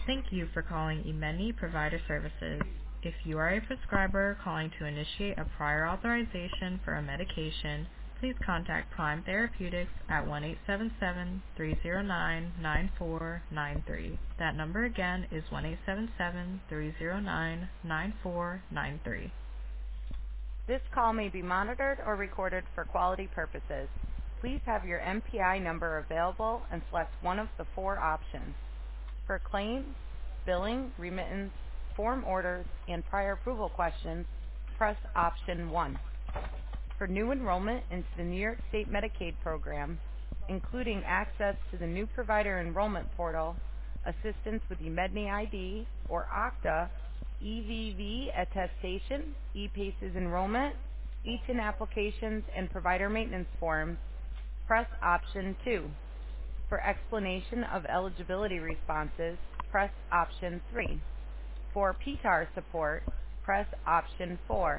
Thank you for calling Imeni Provider Services. If you are a prescriber calling to initiate a prior authorization for a medication, please contact Prime Therapeutics at 1-877-309-9493. That number again is 1-877-309-9493. This call may be monitored or recorded for quality purposes. Please have your MPI number available and select one of the four options. For claims, billing, remittance, form orders, and prior approval questions, press option 1. For new enrollment into the New York State Medicaid program, including access to the new provider enrollment portal, assistance with eMedNey ID or OCTA, EVV attestation, ePaces enrollment, ECHN applications, and provider maintenance forms, press option 2. For explanation of eligibility responses, press option 3. For PTAR support, press option 4.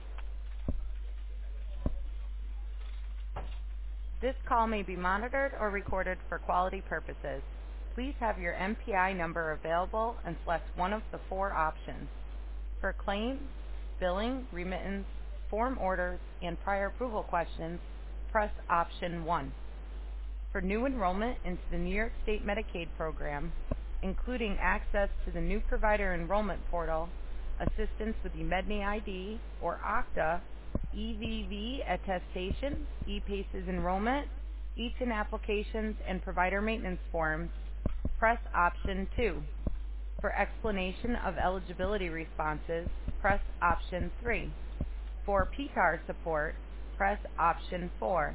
This call may be monitored or recorded for quality purposes. Please have your MPI number available and select one of the four options. For claims, billing, remittance, form orders, and prior approval questions, press option 1. For new enrollment into the New York State Medicaid program, including access to the new provider enrollment portal, assistance with eMedNey ID or OCTA, EVV attestation, ePaces enrollment, ECHN applications, and provider maintenance forms, press option 2. For explanation of eligibility responses, press option 3. For PTAR support, press option 4.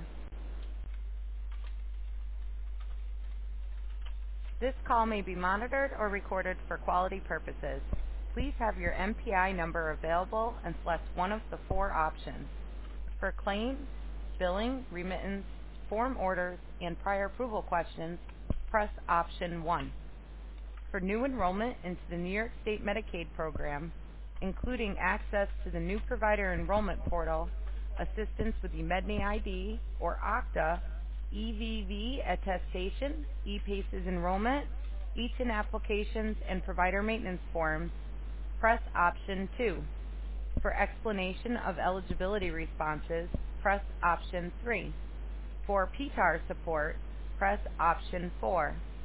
This call may be monitored or recorded for quality purposes. Please have your MPI number available and select one of the four options. For claims, billing, remittance, form orders, and prior approval questions, press option 1. For new enrollment into the New York State Medicaid program, including access to the new provider enrollment portal, assistance with eMedNey ID or OCTA, EVV attestation, ePaces enrollment, ECHN applications, and provider maintenance forms, press option 2. For explanation of eligibility responses, press option 3. For PTAR support, press option 4.